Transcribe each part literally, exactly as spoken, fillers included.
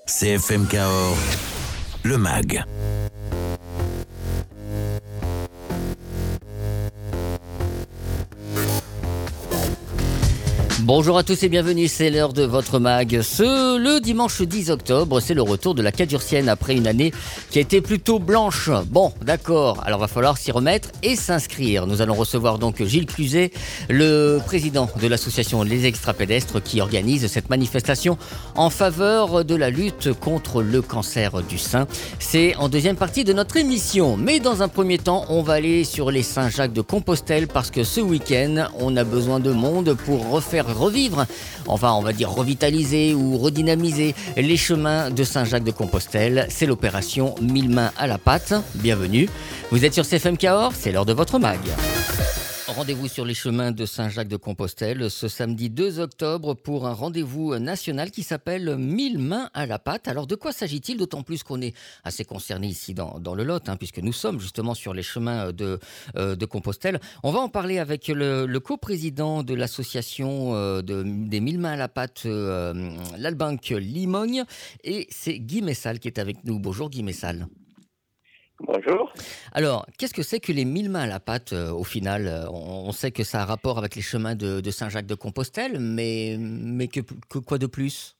C F M Cahors, le mag. Bonjour à tous et bienvenue, c'est l'heure de votre mag. Ce, le dimanche dix octobre, c'est le retour de la Cadurcienne après une année qui a été plutôt blanche. Bon, d'accord, alors va falloir s'y remettre et s'inscrire. Nous allons recevoir donc Gilles Cluzet, le président de l'association Les Extrapédestres qui organise cette manifestation en faveur de la lutte contre le cancer du sein. C'est en deuxième partie de notre émission. Mais dans un premier temps, on va aller sur les Saint-Jacques-de-Compostelle parce que ce week-end, on a besoin de monde pour refaire revivre, enfin on va dire revitaliser ou redynamiser les chemins de Saint-Jacques-de-Compostelle. C'est l'opération mille mains à la pâte. Bienvenue, vous êtes sur C F M Cahors, c'est l'heure de votre mag. Rendez-vous sur les chemins de Saint-Jacques-de-Compostelle ce samedi deux octobre pour un rendez-vous national qui s'appelle mille mains à la pâte. Alors de quoi s'agit-il? D'autant plus qu'on est assez concerné ici dans, dans le Lot, hein, puisque nous sommes justement sur les chemins de, euh, de Compostelle. On va en parler avec le, le coprésident de l'association euh, de, des mille mains à la pâte, euh, l'Albanque Limogne, et c'est Guy Messal qui est avec nous. Bonjour Guy Messal. Bonjour. Alors, qu'est-ce que c'est que les mille mains à la pâte euh, au final? on, on sait que ça a rapport avec les chemins de, de Saint-Jacques-de-Compostelle, mais, mais que, que quoi de plus?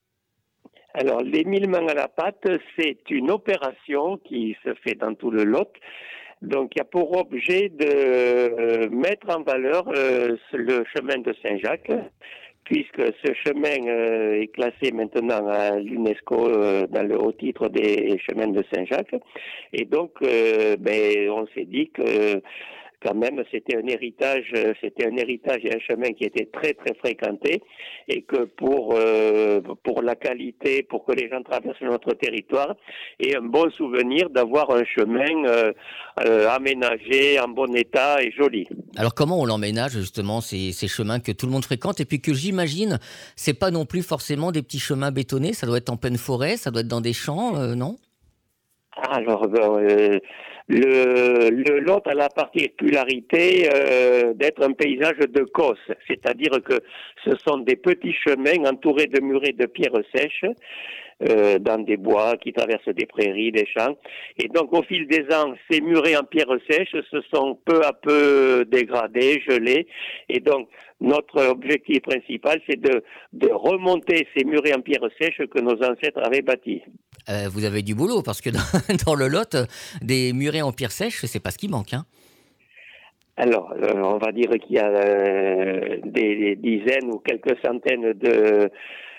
Alors, les mille mains à la pâte, c'est une opération qui se fait dans tout le Lot. Donc, il y a pour objet de euh, mettre en valeur euh, le chemin de Saint-Jacques, puisque ce chemin euh, est classé maintenant à l'UNESCO euh, dans le haut titre des chemins de Saint-Jacques. Et donc, euh, ben, on s'est dit que quand même, c'était un héritage, c'était un héritage et un chemin qui était très très fréquenté, et que pour euh, pour la qualité, pour que les gens traversent notre territoire, et un bon souvenir d'avoir un chemin euh, euh, aménagé, en bon état et joli. Alors comment on l'emménage justement ces, ces chemins que tout le monde fréquente, et puis que j'imagine c'est pas non plus forcément des petits chemins bétonnés, ça doit être en pleine forêt, ça doit être dans des champs, euh, non? Alors, euh, le, le Lot a la particularité euh, d'être un paysage de cosse, c'est-à-dire que ce sont des petits chemins entourés de murets de pierres sèches, euh, dans des bois qui traversent des prairies, des champs. Et donc, au fil des ans, ces murets en pierres sèches se sont peu à peu dégradés, gelés. Et donc, notre objectif principal, c'est de, de remonter ces murets en pierres sèches que nos ancêtres avaient bâtis. Euh, vous avez du boulot, parce que dans, dans le Lot, des murets en pierre sèche, c'est pas ce qui manque, hein. Alors, euh, on va dire qu'il y a euh, des, des dizaines ou quelques centaines de,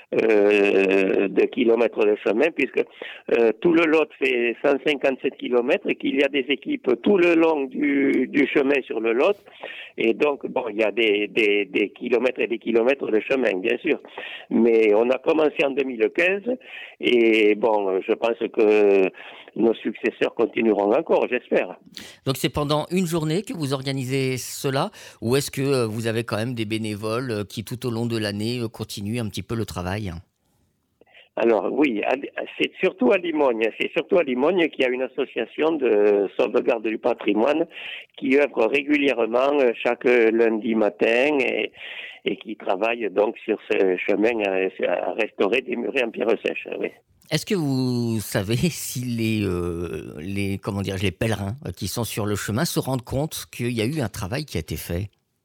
euh, de kilomètres de chemin, puisque euh, tout le Lot fait cent cinquante-sept kilomètres et qu'il y a des équipes tout le long du, du chemin sur le Lot. Et donc, bon, il y a des, des, des kilomètres et des kilomètres de chemin, bien sûr. Mais on a commencé en deux mille quinze et bon, je pense que nos successeurs continueront encore, j'espère. Donc c'est pendant une journée que vous organisez cela, ou est-ce que vous avez quand même des bénévoles qui tout au long de l'année continuent un petit peu le travail? Alors oui, c'est surtout à Limogne, c'est surtout à Limogne qu'il y a une association de sauvegarde du patrimoine qui œuvre régulièrement chaque lundi matin et, et qui travaille donc sur ce chemin à, à restaurer des murets en pierre sèche. Oui. Est-ce que vous savez si les, euh, les, comment dire, les pèlerins qui sont sur le chemin se rendent compte qu'il y a eu un travail qui a été fait?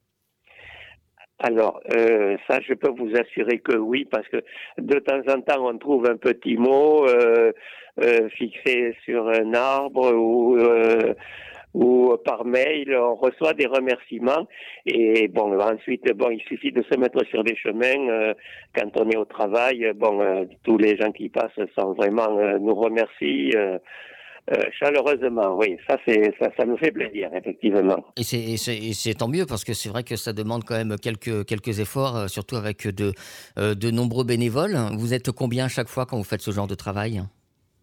Alors, euh, ça, je peux vous assurer que oui, parce que de temps en temps, on trouve un petit mot euh, euh, fixé sur un arbre ou euh, ou par mail, on reçoit des remerciements. Et bon, ensuite, bon, il suffit de se mettre sur des chemins. Euh, quand on est au travail, bon, euh, tous les gens qui passent sont vraiment euh, nous remercient. Euh, Euh, chaleureusement, oui, ça c'est ça, ça nous fait plaisir, effectivement. Et c'est, et c'est, et c'est tant mieux, parce que c'est vrai que ça demande quand même quelques, quelques efforts, euh, surtout avec de, euh, de nombreux bénévoles. Vous êtes combien à chaque fois quand vous faites ce genre de travail?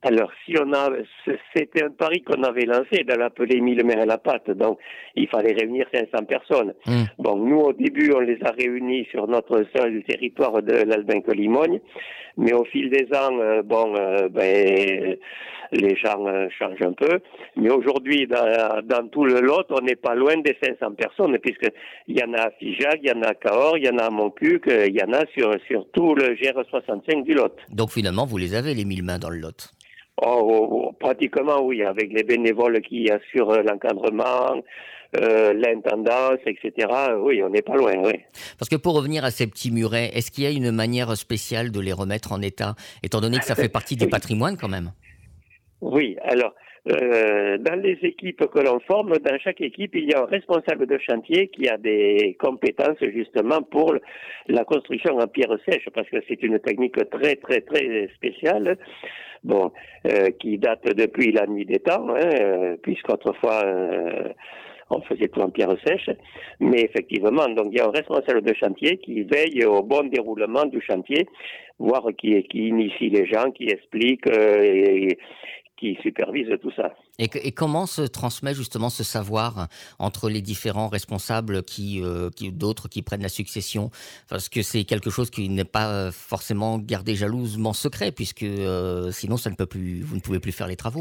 Alors, si on a, c'était un pari qu'on avait lancé de l'appeler mille mains à la pâte, donc il fallait réunir cinq cents personnes. Mmh. Bon, nous au début, on les a réunis sur notre seul territoire de l'Albinque-Limogne, mais au fil des ans, euh, bon, euh, ben, les gens euh, changent un peu. Mais aujourd'hui, dans, dans tout le Lot, on n'est pas loin des cinq cents personnes, puisque il y en a à Figeac, il y en a à Cahors, il y en a à Montcuq, il y en a sur, sur tout le G R soixante-cinq du Lot. Donc finalement, vous les avez les mille mains dans le Lot. Oh, oh, pratiquement oui, avec les bénévoles qui assurent l'encadrement, euh, l'intendance, et cetera. Oui, on n'est pas loin, oui. Parce que pour revenir à ces petits murets, est-ce qu'il y a une manière spéciale de les remettre en état, étant donné que ça fait partie du patrimoine quand même? Oui, alors, euh, dans les équipes que l'on forme, dans chaque équipe, il y a un responsable de chantier qui a des compétences justement pour la construction en pierre sèche, parce que c'est une technique très, très, très spéciale. Bon, euh, qui date depuis la nuit des temps, hein, euh, puisqu'autrefois euh, on faisait tout en pierre sèche, mais effectivement, donc il y a un responsable de chantier qui veille au bon déroulement du chantier, voire qui, qui initie les gens, qui explique euh, et qui supervise tout ça. Et, et comment se transmet justement ce savoir entre les différents responsables qui, euh, qui d'autres qui prennent la succession? Parce que c'est quelque chose qui n'est pas forcément gardé jalousement secret, puisque euh, sinon ça ne peut plus, vous ne pouvez plus faire les travaux.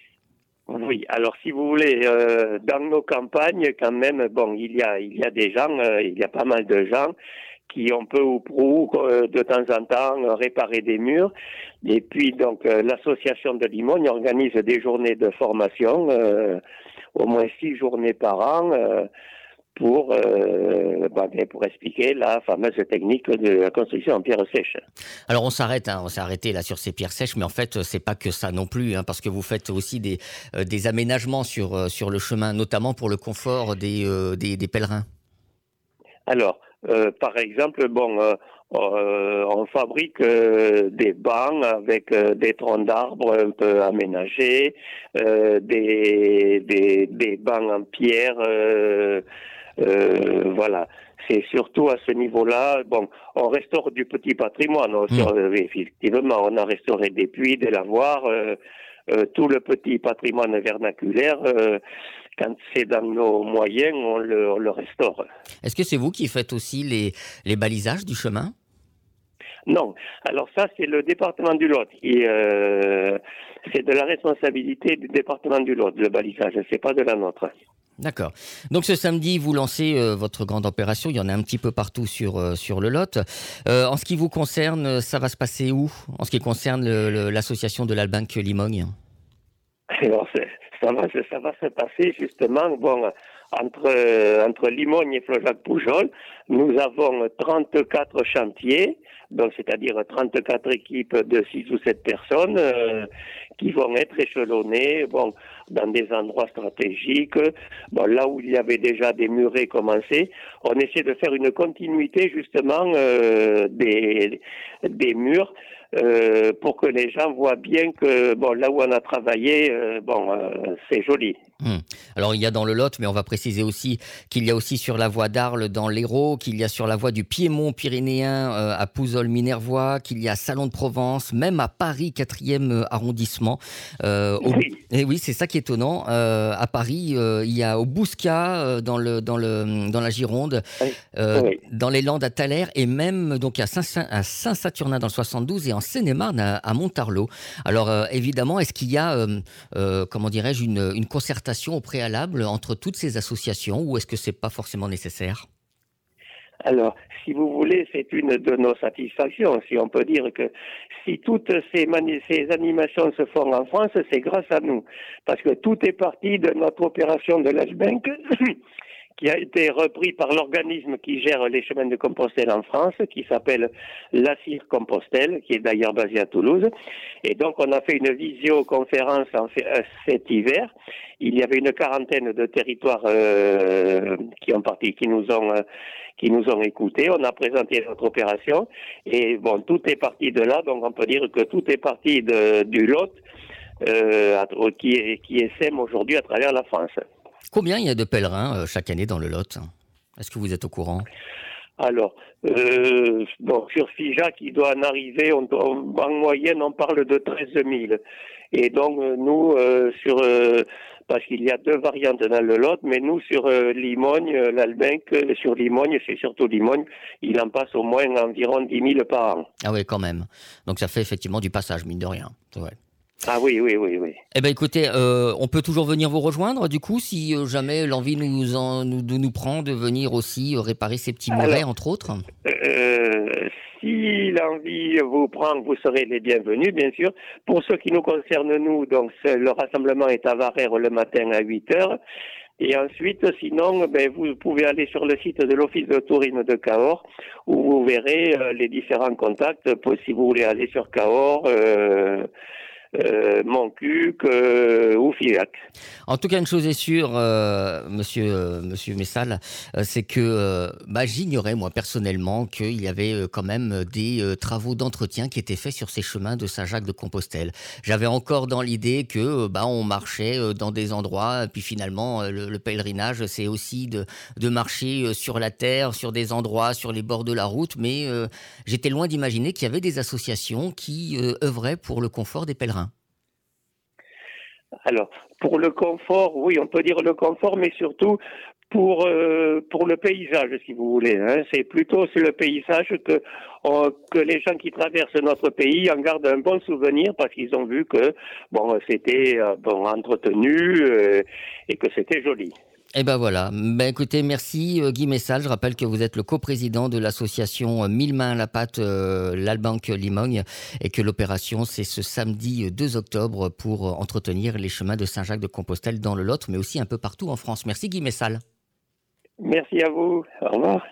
Oui, alors si vous voulez, euh, dans nos campagnes, quand même, bon, il y a, il y a des gens, euh, il y a pas mal de gens qui ont peu ou prou, euh, de temps en temps, euh, réparer des murs. Et puis, donc, euh, l'association de Limogne organise des journées de formation, euh, au moins six journées par an, euh, pour, euh, bah, pour expliquer la fameuse technique de la construction en pierre sèche. Alors on s'arrête, hein, on s'est arrêté là sur ces pierres sèches, mais en fait c'est pas que ça non plus, hein, parce que vous faites aussi des, euh, des aménagements sur, euh, sur le chemin, notamment pour le confort des, euh, des, des pèlerins. Alors, euh, par exemple, bon, euh, euh, on fabrique euh, des bancs avec euh, des troncs d'arbres un peu aménagés, euh, des, des, des bancs en pierre, euh, euh, voilà. C'est surtout à ce niveau-là, bon, on restaure du petit patrimoine, on, mmh. effectivement, on a restauré des puits, des lavoirs, euh, euh, tout le petit patrimoine vernaculaire, euh, quand c'est dans nos moyens, on le, on le restaure. Est-ce que c'est vous qui faites aussi les, les balisages du chemin? Non. Alors ça, c'est le département du Lot. Et, euh, c'est de la responsabilité du département du Lot, le balisage. C'est pas de la nôtre. D'accord. Donc ce samedi, vous lancez euh, votre grande opération. Il y en a un petit peu partout sur, euh, sur le Lot. Euh, en ce qui vous concerne, ça va se passer où? En ce qui concerne le, le, l'association de l'Albinque-Limogne? Alors, ça va, ça va se passer justement, bon, entre, euh, entre Limogne et Flaujac-Poujol, nous avons trente-quatre chantiers, donc c'est-à-dire trente-quatre équipes de six ou sept personnes euh, qui vont être échelonnées, bon, dans des endroits stratégiques, bon, là où il y avait déjà des murets commencés, on essaie de faire une continuité justement euh, des, des murs. Euh, pour que les gens voient bien que bon là où on a travaillé, euh, bon euh, c'est joli. Hum. Alors il y a dans le Lot, mais on va préciser aussi qu'il y a aussi sur la voie d'Arles dans l'Hérault, qu'il y a sur la voie du Piémont pyrénéen euh, à Pouzol-Minervois, qu'il y a Salon de Provence, même à Paris quatrième arrondissement. Euh, au... Oui. Et oui, c'est ça qui est étonnant. Euh, à Paris, euh, il y a au Bouscat euh, dans le dans le dans la Gironde, euh, oui. Dans les Landes à Thaler et même donc à Saint à Saint-Saturnin dans le soixante-douze et en Seine-et-Marne à, à Montarlot. Alors euh, évidemment, est-ce qu'il y a euh, euh, comment dirais-je une, une concertation au préalable entre toutes ces associations ou est-ce que c'est pas forcément nécessaire? Alors, si vous voulez, c'est une de nos satisfactions. Si on peut dire que si toutes ces, mani- ces animations se font en France, c'est grâce à nous. Parce que tout est parti de notre opération de l'Albinque, qui a été repris par l'organisme qui gère les chemins de Compostelle en France, qui s'appelle l'A C I R Compostelle, qui est d'ailleurs basé à Toulouse. Et donc, on a fait une visioconférence en fait, euh, cet hiver. Il y avait une quarantaine de territoires euh, qui ont parti, qui nous ont, euh, qui nous ont écoutés. On a présenté notre opération et bon, tout est parti de là. Donc, on peut dire que tout est parti de, du Lot, euh, qui, qui essaime aujourd'hui à travers la France. Combien il y a de pèlerins euh, chaque année dans le Lot? Est-ce que vous êtes au courant? Alors, euh, bon, sur Figeac, il doit en arriver, on, on, en moyenne, on parle de treize mille. Et donc, nous, euh, sur, euh, parce qu'il y a deux variantes dans le Lot, mais nous, sur euh, Limogne, euh, l'Albenque, euh, sur Limogne, c'est surtout Limogne, il en passe au moins environ dix mille par an. Ah oui, quand même. Donc ça fait effectivement du passage, mine de rien. Ouais. Ah oui, oui, oui, oui. Eh bien écoutez, euh, on peut toujours venir vous rejoindre, du coup, si euh, jamais l'envie nous, en, nous, de nous prend de venir aussi euh, réparer ces petits moulets, Alors, entre autres. Euh, si l'envie vous prend, vous serez les bienvenus, bien sûr. Pour ce qui nous concerne, nous, donc c'est, le rassemblement est à Varères le matin à huit heures. Et ensuite, sinon, ben, vous pouvez aller sur le site de l'Office de tourisme de Cahors, où vous verrez euh, les différents contacts, pour, si vous voulez aller sur Cahors, euh, Euh, Montcuq euh, ou Figeac. En tout cas, une chose est sûre, euh, monsieur, euh, monsieur Messal, euh, c'est que euh, bah, j'ignorais, moi, personnellement, qu'il y avait euh, quand même des euh, travaux d'entretien qui étaient faits sur ces chemins de Saint-Jacques-de-Compostelle. J'avais encore dans l'idée que euh, bah, on marchait euh, dans des endroits, puis finalement, euh, le, le pèlerinage, c'est aussi de, de marcher euh, sur la terre, sur des endroits, sur les bords de la route, mais euh, j'étais loin d'imaginer qu'il y avait des associations qui euh, œuvraient pour le confort des pèlerins. Alors, pour le confort, oui, on peut dire le confort, mais surtout pour euh, pour le paysage, si vous voulez. Hein. C'est plutôt c'est le paysage que on, que les gens qui traversent notre pays en gardent un bon souvenir parce qu'ils ont vu que bon c'était euh, bon entretenu euh, et que c'était joli. Eh ben voilà. Ben écoutez, merci euh, Guy Messal. Je rappelle que vous êtes le coprésident de l'association euh, Mille mains à la pâte, euh, l'Albenque Limogne, et que l'opération c'est ce samedi deux octobre pour euh, entretenir les chemins de Saint-Jacques-de-Compostelle dans le Lot, mais aussi un peu partout en France. Merci Guy Messal. Merci à vous. Au revoir.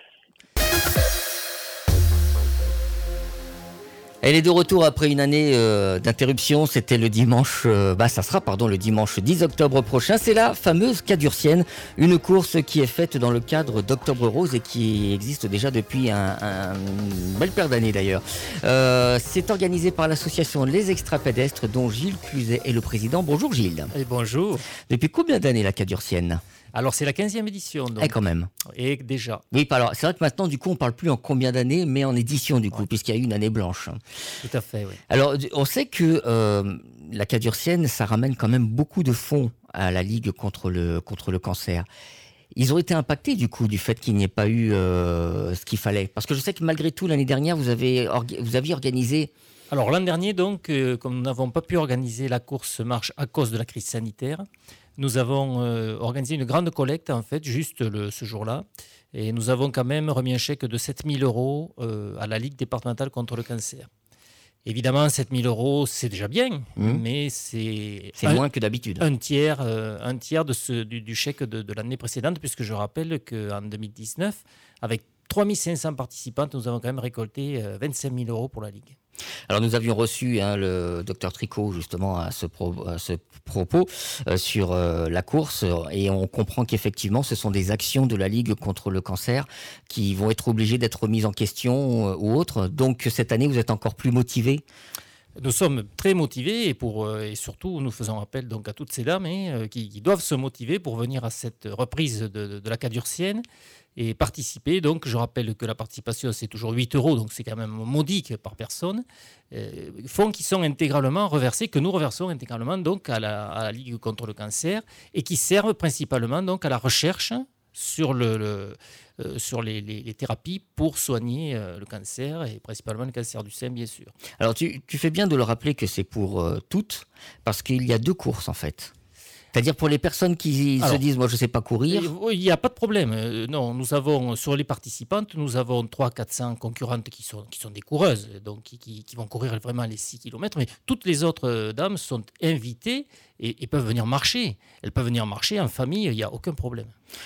Elle est de retour après une année euh, d'interruption. C'était le dimanche, euh, bah ça sera pardon le dimanche dix octobre prochain. C'est la fameuse Cadurcienne, une course qui est faite dans le cadre d'Octobre Rose et qui existe déjà depuis un, un une belle paire d'années d'ailleurs. Euh, c'est organisé par l'association Les Extrapédestres dont Gilles Cluzet est le président. Bonjour Gilles. Et bonjour. Depuis combien d'années la Cadurcienne ? Alors c'est la quinzième édition donc. Eh quand même. Et déjà. Oui, alors c'est vrai que maintenant du coup on parle plus en combien d'années, mais en édition du coup, ouais. Puisqu'il y a eu une année blanche. Tout à fait, oui. Alors on sait que euh, la Cadurcienne, ça ramène quand même beaucoup de fonds à la Ligue contre le, contre le cancer. Ils ont été impactés du coup du fait qu'il n'y ait pas eu euh, ce qu'il fallait. Parce que je sais que malgré tout l'année dernière vous avez, orga- vous aviez organisé... Alors l'an dernier donc, euh, comme nous n'avons pas pu organiser la course marche à cause de la crise sanitaire, nous avons euh, organisé une grande collecte, en fait, juste le, ce jour-là. Et nous avons quand même remis un chèque de sept mille euros euh, à la Ligue départementale contre le cancer. Évidemment, sept mille euros, c'est déjà bien, mmh. mais c'est, c'est un, moins que d'habitude. Un tiers, euh, un tiers de ce, du, du chèque de, de l'année précédente, puisque je rappelle qu'en deux mille dix-neuf, avec trois mille cinq cents participantes, nous avons quand même récolté euh, vingt-cinq mille euros pour la Ligue. Alors nous avions reçu hein, le docteur Tricot justement à ce, pro, à ce propos euh, sur euh, la course et on comprend qu'effectivement ce sont des actions de la Ligue contre le cancer qui vont être obligées d'être mises en question euh, ou autres. Donc cette année vous êtes encore plus motivés ? Nous sommes très motivés et, pour, euh, et surtout nous faisons appel donc à toutes ces dames hein, euh, qui, qui doivent se motiver pour venir à cette reprise de, de, de la Cadurcienne et participer. Donc je rappelle que la participation c'est toujours huit euros, donc c'est quand même modique par personne. Euh, fonds qui sont intégralement reversés, que nous reversons intégralement donc à la, à la Ligue contre le cancer et qui servent principalement donc à la recherche sur, le, le, euh, sur les, les, les thérapies pour soigner euh, le cancer et principalement le cancer du sein bien sûr. Alors tu, tu fais bien de le rappeler que c'est pour euh, toutes parce qu'il y a deux courses en fait. C'est-à-dire pour les personnes qui Alors, se disent « moi je ne sais pas courir ». Il n'y a pas de problème. Euh, non, nous avons, sur les participantes, nous avons trois cents à quatre cents concurrentes qui sont, qui sont des coureuses, donc qui, qui, qui vont courir vraiment les six kilomètres. Mais toutes les autres dames sont invitées et, et peuvent venir marcher. Elles peuvent venir marcher en famille, il n'y a aucun problème.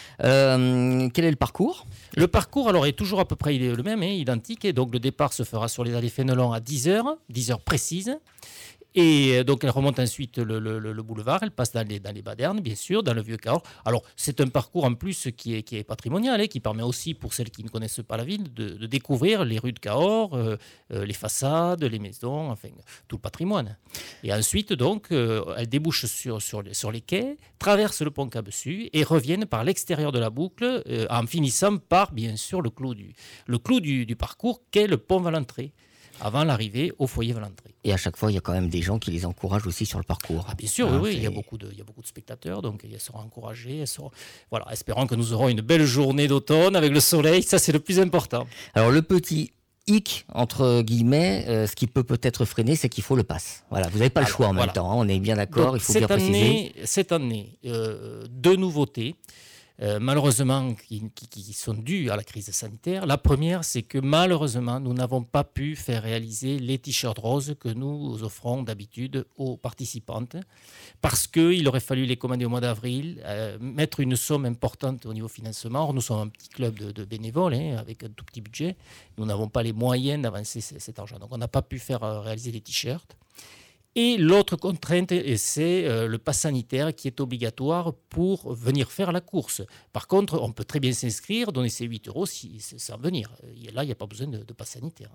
Euh, quel est le parcours ? Le parcours alors, est toujours à peu près le même, hein, identique. Et donc le départ se fera sur les allées Fénelon à dix heures, dix heures précises. Et donc, elle remonte ensuite le, le, le boulevard, elle passe dans les, dans les Badernes, bien sûr, dans le Vieux-Cahors. Alors, c'est un parcours en plus qui est, qui est patrimonial, hein, qui permet aussi, pour celles qui ne connaissent pas la ville, de, de découvrir les rues de Cahors, euh, euh, les façades, les maisons, enfin, tout le patrimoine. Et ensuite, donc, euh, elle débouche sur, sur, les, sur les quais, traverse le pont Cabessu et reviennent par l'extérieur de la boucle, euh, en finissant par, bien sûr, le clou du, le clou du, du parcours, qu'est le pont Valentré, avant l'arrivée au foyer Valentré. Et à chaque fois, il y a quand même des gens qui les encouragent aussi sur le parcours. Ah, bien sûr, hein, oui, oui. Il, y a beaucoup de, il y a beaucoup de spectateurs, donc elles seront encouragées. Elles seront... Voilà, espérons que nous aurons une belle journée d'automne avec le soleil, ça c'est le plus important. Alors le petit hic, entre guillemets, euh, ce qui peut peut-être freiner, c'est qu'il faut le pass. Voilà, vous n'avez pas Alors, le choix en voilà. même temps, hein, on est bien d'accord, donc, il faut bien année, préciser. Cette année, euh, deux nouveautés. Euh, malheureusement, qui, qui, qui sont dues à la crise sanitaire. La première, c'est que malheureusement, nous n'avons pas pu faire réaliser les t-shirts roses que nous offrons d'habitude aux participantes, parce qu'il aurait fallu les commander au mois d'avril, euh, mettre une somme importante au niveau financement. Or, nous sommes un petit club de, de bénévoles, hein, avec un tout petit budget. Nous n'avons pas les moyens d'avancer cet argent. Donc, on n'a pas pu faire euh, réaliser les t-shirts. Et l'autre contrainte, c'est euh, le pass sanitaire qui est obligatoire pour venir faire la course. Par contre, on peut très bien s'inscrire, donner ses huit euros si, sans venir. Et là, il n'y a pas besoin de, de pass sanitaire.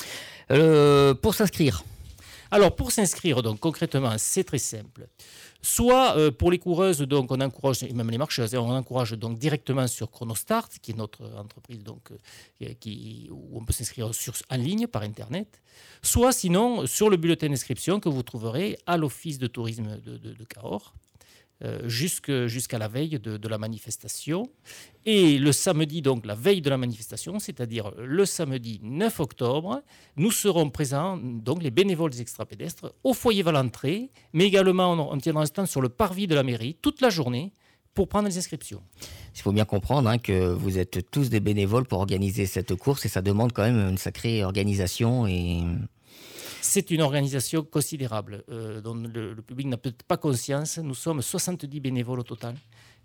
Euh, pour s'inscrire Alors, pour s'inscrire, donc concrètement, c'est très simple. Soit euh, pour les coureuses, donc on encourage, et même les marcheuses, on encourage donc directement sur Chronostart, qui est notre entreprise donc, euh, qui, où on peut s'inscrire sur, en ligne par Internet. Soit sinon sur le bulletin d'inscription que vous trouverez à l'office de tourisme de, de, de Cahors. Euh, jusque, jusqu'à la veille de, de la manifestation. Et le samedi, donc la veille de la manifestation, c'est-à-dire le samedi neuf octobre, nous serons présents, donc les bénévoles des extrapédestres, au foyer Valentré, mais également on, on tiendra un stand sur le parvis de la mairie toute la journée pour prendre les inscriptions. Il faut bien comprendre hein, que vous êtes tous des bénévoles pour organiser cette course et ça demande quand même une sacrée organisation et... C'est une organisation considérable euh, dont le, le public n'a peut-être pas conscience. Nous sommes soixante-dix bénévoles au total,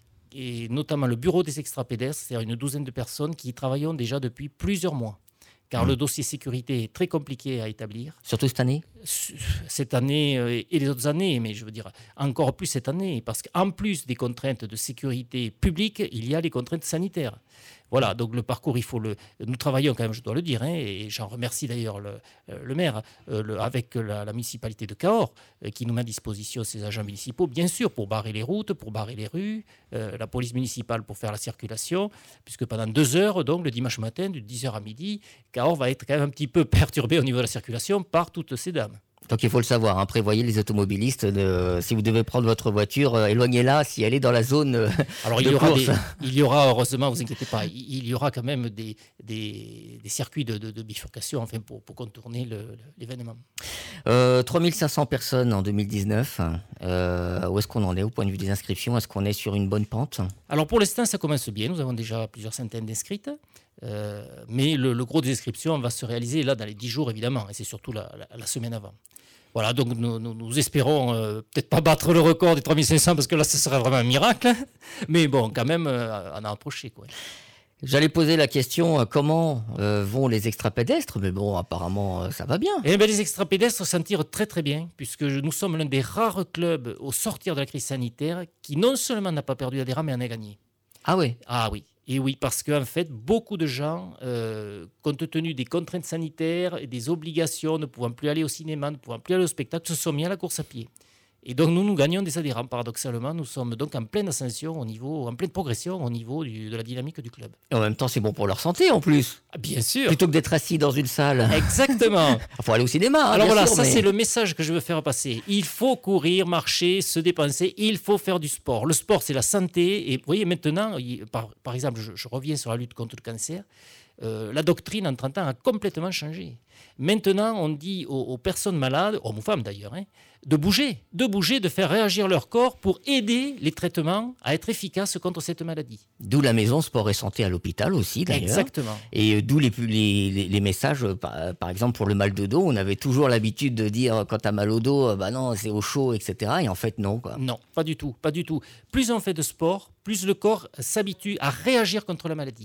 et notamment le bureau des extrapédestres, c'est-à-dire une douzaine de personnes qui y travaillent déjà depuis plusieurs mois. Car mmh. le dossier sécurité est très compliqué à établir. Surtout cette année ? Cette année euh, et les autres années, mais je veux dire encore plus cette année, parce qu'en plus des contraintes de sécurité publique, il y a les contraintes sanitaires. Voilà, donc le parcours, il faut le. Nous travaillons quand même, je dois le dire, hein, et j'en remercie d'ailleurs le, le maire, euh, le, avec la, la municipalité de Cahors, euh, qui nous met à disposition ses agents municipaux, bien sûr, pour barrer les routes, pour barrer les rues, euh, la police municipale pour faire la circulation, puisque pendant deux heures, donc le dimanche matin, de dix heures à midi, Cahors va être quand même un petit peu perturbé au niveau de la circulation par toutes ces dames. Donc il faut le savoir, hein, prévoyez les automobilistes, de, si vous devez prendre votre voiture, euh, éloignez-la si elle est dans la zone euh, Alors, de il y aura course. Des, il y aura, heureusement, vous inquiétez pas, il, il y aura quand même des, des, des circuits de, de, de bifurcation enfin, pour, pour contourner le, le, l'événement. Euh, trois mille cinq cents personnes en deux mille dix-neuf, euh, où est-ce qu'on en est au point de vue des inscriptions ? Est-ce qu'on est sur une bonne pente ? Alors pour l'instant, ça commence bien, nous avons déjà plusieurs centaines d'inscrites. Euh, mais le, le gros des inscriptions va se réaliser là dans les dix jours évidemment, et c'est surtout la, la, la semaine avant. Voilà, donc nous, nous, nous espérons euh, peut-être pas battre le record des trois mille cinq cents parce que là ce serait vraiment un miracle, mais bon, quand même, euh, on a approché quoi. J'allais poser la question, euh, comment euh, vont les extrapédestres, mais bon, apparemment, euh, ça va bien. Eh bien, les extrapédestres s'en tirent très très bien, puisque nous sommes l'un des rares clubs au sortir de la crise sanitaire qui non seulement n'a pas perdu adhérents, mais en a gagné. Ah oui ? Ah oui. Et oui, parce qu'en fait, beaucoup de gens, euh, compte tenu des contraintes sanitaires et des obligations, ne pouvant plus aller au cinéma, ne pouvant plus aller au spectacle, se sont mis à la course à pied. Et donc, nous, nous gagnons des adhérents. Paradoxalement, nous sommes donc en pleine ascension, au niveau, en pleine progression au niveau du, de la dynamique du club. Et en même temps, c'est bon pour leur santé, en plus. Ah, bien sûr. Plutôt que d'être assis dans une salle. Exactement. Il faut aller au cinéma. Hein, Alors bien voilà, sûr, ça mais... c'est le message que je veux faire passer. Il faut courir, marcher, se dépenser. Il faut faire du sport. Le sport, c'est la santé. Et vous voyez, maintenant, par, par exemple, je, je reviens sur la lutte contre le cancer. Euh, la doctrine en trente ans a complètement changé. Maintenant, on dit aux, aux personnes malades, hommes ou femmes d'ailleurs, hein, de bouger, de bouger, de faire réagir leur corps pour aider les traitements à être efficaces contre cette maladie. D'où la maison sport et santé à l'hôpital aussi d'ailleurs. Exactement. Et euh, d'où les, les, les, les messages, euh, par, par exemple pour le mal de dos, on avait toujours l'habitude de dire quand t'as mal au dos, euh, bah non c'est au chaud, et cetera. Et en fait non quoi. Non, pas du tout, pas du tout. Plus on fait de sport, plus le corps s'habitue à réagir contre la maladie.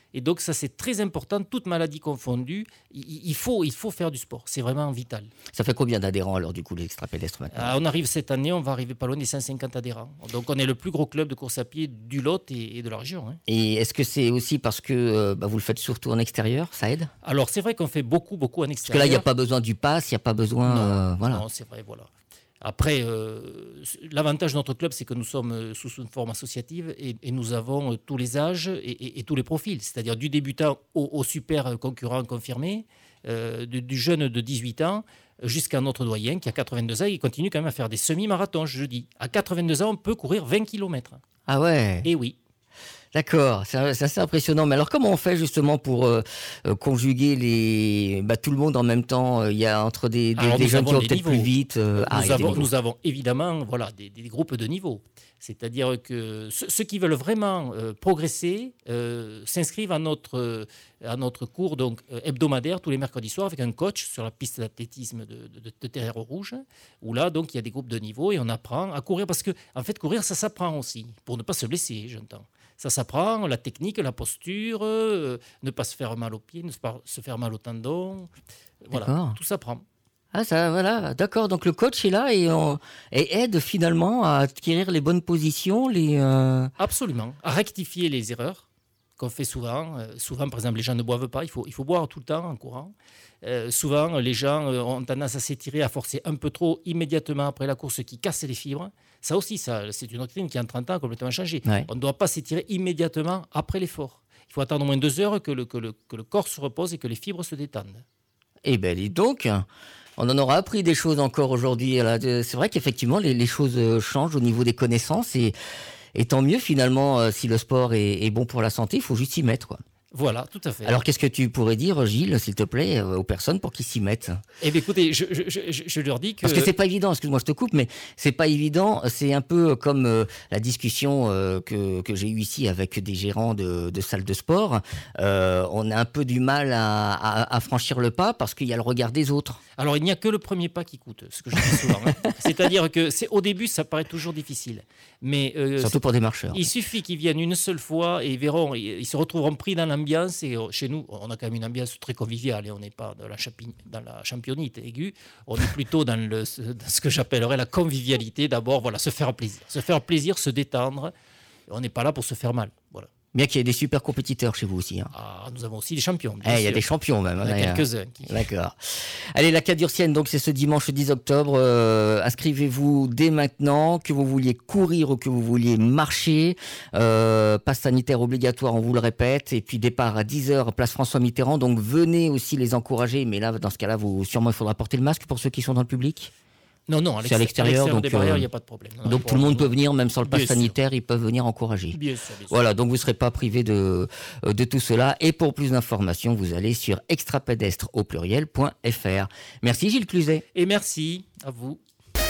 Et donc ça c'est très important, toutes maladies confondues, il, il, faut, il faut faire du sport, c'est vraiment vital. Ça fait combien d'adhérents alors du coup l'extra-pédestre maintenant? Ah, on arrive cette année, on va arriver pas loin des cent cinquante adhérents. Donc on est le plus gros club de course à pied du Lot et, et de la région. Hein. Et est-ce que c'est aussi parce que euh, bah, vous le faites surtout en extérieur, ça aide? Alors c'est vrai qu'on fait beaucoup, beaucoup en extérieur. Parce que là il n'y a pas besoin du pass, il n'y a pas besoin... Non, euh, voilà. non c'est vrai, voilà. Après, euh, l'avantage de notre club, c'est que nous sommes sous une forme associative et, et nous avons tous les âges et, et, et tous les profils, c'est-à-dire du débutant au, au super concurrent confirmé, euh, du, du jeune de dix-huit ans jusqu'à notre doyen qui a quatre-vingt-deux ans et qui continue quand même à faire des semi-marathons, je dis. À quatre-vingt-deux ans, on peut courir vingt kilomètres. Ah ouais. Et oui. D'accord, c'est, c'est assez impressionnant. Mais alors, comment on fait justement pour euh, euh, conjuguer les, bah, tout le monde en même temps? Il y a entre des, des, Alors, des jeunes qui vont peut-être niveaux. plus vite. Euh, nous, ah, avons, nous avons évidemment voilà, des, des groupes de niveau. C'est-à-dire que ceux, ceux qui veulent vraiment euh, progresser euh, s'inscrivent à notre, euh, à notre cours donc, euh, hebdomadaire tous les mercredis soirs avec un coach sur la piste d'athlétisme de, de, de Terre Rouge, où là, donc, il y a des groupes de niveau et on apprend à courir. Parce que, en fait, courir, ça s'apprend aussi, pour ne pas se blesser, j'entends. Ça s'apprend, la technique, la posture, euh, ne pas se faire mal aux pieds, ne pas se faire mal aux tendons. Voilà, D'accord. tout s'apprend. Ah, ça, voilà, d'accord. Donc le coach est là et, on, et aide finalement à acquérir les bonnes positions, les. Euh... Absolument, à rectifier les erreurs qu'on fait souvent. Euh, souvent, par exemple, les gens ne boivent pas. Il faut, il faut boire tout le temps en courant. Euh, souvent, les gens euh, ont tendance à s'étirer, à forcer un peu trop immédiatement après la course, ce qui casse les fibres. Ça aussi, ça, c'est une doctrine qui en trente ans a complètement changé. Ouais. On ne doit pas s'étirer immédiatement après l'effort. Il faut attendre au moins deux heures que le, que, le, que le corps se repose et que les fibres se détendent. Eh bien, dis donc, on en aura appris des choses encore aujourd'hui. Là. C'est vrai qu'effectivement, les, les choses changent au niveau des connaissances. Et, et tant mieux, finalement, si le sport est, est bon pour la santé, il faut juste s'y mettre, quoi. Voilà, tout à fait. Alors, qu'est-ce que tu pourrais dire, Gilles, s'il te plaît, aux personnes pour qu'ils s'y mettent? Eh bien, écoutez, je, je, je, je leur dis que... Parce que c'est pas évident, excuse-moi, je te coupe, mais c'est pas évident. C'est un peu comme euh, la discussion euh, que, que j'ai eue ici avec des gérants de, de salles de sport. Euh, on a un peu du mal à, à, à franchir le pas parce qu'il y a le regard des autres. Alors, il n'y a que le premier pas qui coûte, ce que je dis souvent. Hein. C'est-à-dire que c'est, au début, ça paraît toujours difficile. Mais, euh, Surtout pour des marcheurs. Il suffit qu'ils viennent une seule fois et ils verront, ils, ils se retrouveront pris dans l'ambiance. Et chez nous, on a quand même une ambiance très conviviale et on n'est pas dans la, chapi- dans la championite aiguë. On est plutôt dans, le, dans ce que j'appellerais la convivialité. D'abord, voilà, se faire plaisir. Se faire plaisir, se détendre. On n'est pas là pour se faire mal. Voilà. Bien qu'il y ait des super compétiteurs chez vous aussi. Hein. Ah, nous avons aussi des champions. Eh, il y a des champions même. Il y en a hein, quelques-uns. Qui... D'accord. Allez, la Cadurcienne, donc c'est ce dimanche dix octobre. Euh, inscrivez-vous dès maintenant, que vous vouliez courir ou que vous vouliez marcher. Euh, passe sanitaire obligatoire, on vous le répète. Et puis départ à dix heures, place François Mitterrand. Donc venez aussi les encourager. Mais là, dans ce cas-là, vous, sûrement il faudra porter le masque pour ceux qui sont dans le public. Non, non, à c'est à l'extérieur, à l'extérieur donc des barrières, il euh, n'y a pas de problème. Non, donc tout le monde peut venir, même sans le pass sanitaire, ils peuvent venir encourager. Bien sûr, bien sûr. Voilà, donc vous ne serez pas privé de, de tout cela. Et pour plus d'informations, vous allez sur extrapédestre au pluriel point f r. Merci Gilles Cluzet. Et merci à vous.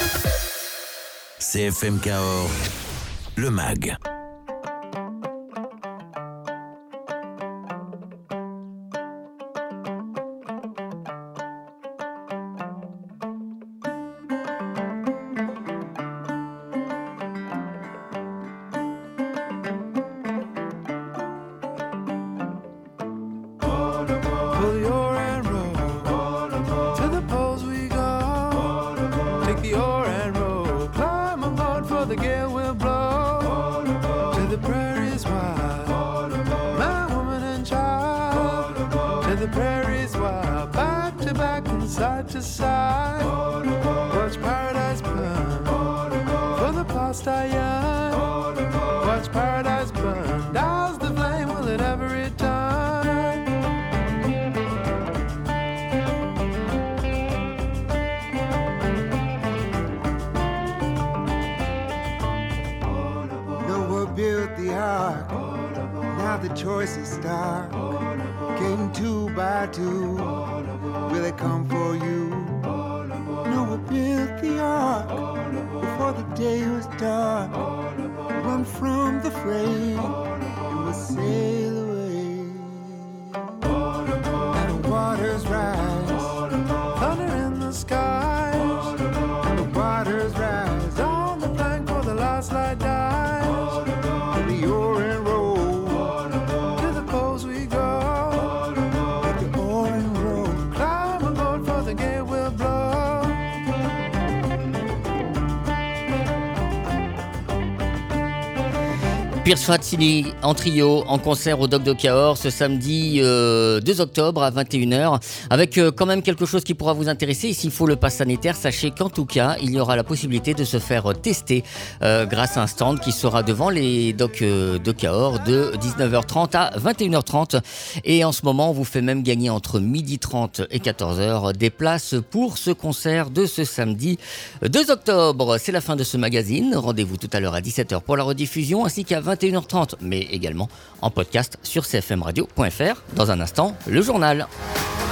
C F M K O, le M A G. We go. Piers Fazzini en trio, en concert au Dock de Cahors ce samedi euh, deux octobre à vingt et une heures, avec euh, quand même quelque chose qui pourra vous intéresser. Et s'il faut le pass sanitaire, sachez qu'en tout cas, il y aura la possibilité de se faire tester euh, grâce à un stand qui sera devant les docks euh, de Cahors de dix-neuf heures trente à vingt et une heures trente. Et en ce moment, on vous fait même gagner entre midi trente et quatorze heures des places pour ce concert de ce samedi deux octobre. C'est la fin de ce magazine. Rendez-vous tout à l'heure à dix-sept heures pour la rediffusion, ainsi qu'à vingt et une heures trente, mais également en podcast sur c f m radio point f r. Dans un instant, le journal.